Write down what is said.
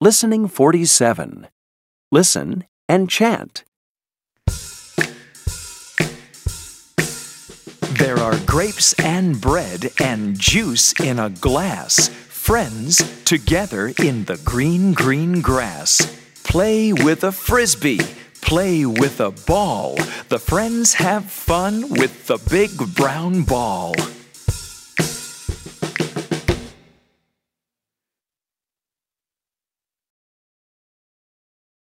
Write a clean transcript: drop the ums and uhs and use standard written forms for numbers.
Listening 47. Listen and chant. There are grapes and bread and juice in a glass. Friends together in the green, green grass. Play with a frisbee. Play with a ball. The friends have fun with the big brown ball.